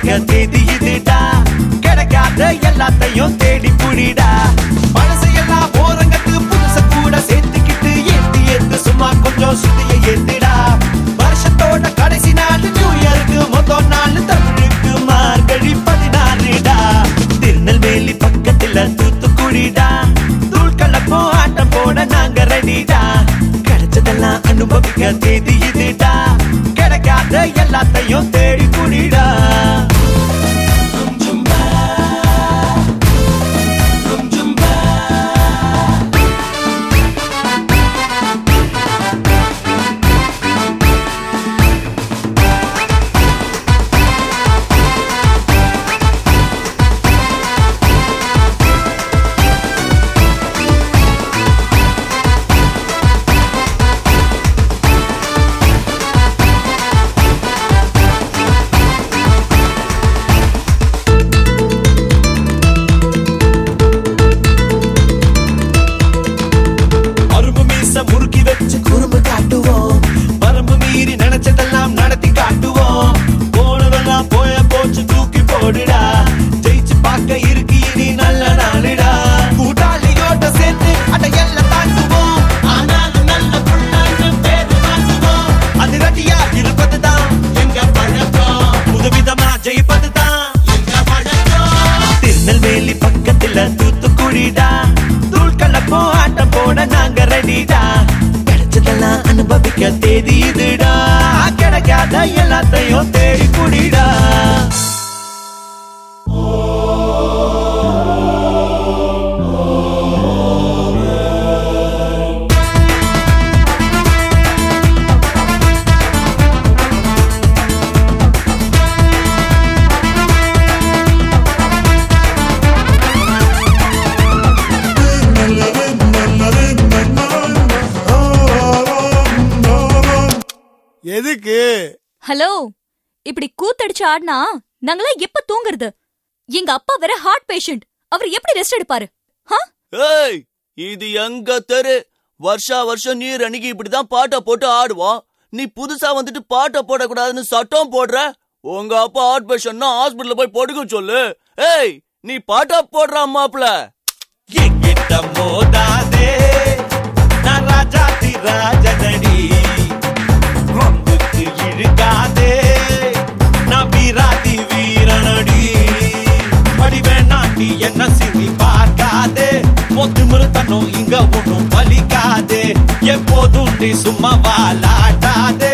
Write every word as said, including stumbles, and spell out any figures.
அனுபவிக்க தேதி இதுடா. கிடைக்காத எல்லாத்தையும் தேடி புடிடா. பழசையெல்லாம் ஓரங்கட்டு புதுச கூட சேர்த்துக்கிட்டு ஏத்து ஏத்து சும்மா கொஞ்சம் சுத்திய ஏத்துடா. வருஷத்தோட கடைசி நாள் நியூ இயருக்கு மொத்தம் நாள் தமிழுக்கு மார்கழி பதினாறுடா. திருநெல்வேலி பக்கத்துல தூத்துக்குடிடா. தூள் கலப்போம் ஆட்டம் போட நாங்க ரெடிடா. கிடைச்சதெல்லாம் அனுபவிக்க தேதி இதுடா. கிடைக்காத எல்லாத்தையும் தேடி புடிடா. முறுக்கி வச்சு குறும்பு காட்டுவோம். வரம்பு மீறி நினைச்சதெல்லாம் நடத்தி காட்டுவோம். போனதெல்லாம் போய போச்சு தூக்கி போடுடா. ஜெயிச்சு பார்க்க இருக்கு இனி நல்ல நாளுடா. கூட்டாளியோட சேர்ந்து அட எல்லாம் தாண்டுவோம். ஆனாலும் நல்ல புள்ளான்னு பேரு மாட்டுவோம். அது ரெடியா இருப்பதுதான் எங்க பழக்கம். புதுவிதமா ஜெயிப்பதுதான் எங்க பழக்கம். திருநெல்வேலி பக்கத்துல தூத்துக்குடிடா. தூள் கலப்போம் ஆட்டம் போட நாங்க ரெடிடா. கிடைச்சதெல்லாம் அனுபவிக்க தேதி இதுடா. கிடைக்காத எல்லாத்தையும் தேடி புடிடா. எதுக்கு? ஹலோ, இப்படி கூத்தடிச்சு ஆடினா நாங்களா எப்ப தூங்குறது? எங்க அப்பா வேற ஹார்ட் பேஷண்ட். அவர் எப்படி ரெஸ்ட் எடுப்பாரு? ஏய், இது எங்க தெரு. வருஷா வருஷம் நீர் அன்னைக்கு இப்படிதான் பாட்டை போட்டு ஆடுவோம். நீ புதுசா வந்துட்டு பாட்டை போடக்கூடாதுன்னு சட்டம் போடுற. உங்க அப்பா ஹார்ட் பேஷண்ட்னா ஹாஸ்பிடல்ல போய் படுக்க சொல்லு. ஏய், நீ பாட்டா போடுற மாப்ள. எங்கிட்ட மோதாதே, நான் ராஜாதி ராஜனடி. ரொம்புக்கு இழுக்காதே, நான் வீராதி வீரனடி. படிவேணாண்டி என்ன சிரி பார்க்காதே. பொத்து முறுத்தனும் இங்க ஒண்ணும் பலிக்காதே. எப்போதும் நீ சும்மா வாலாட்டாதே.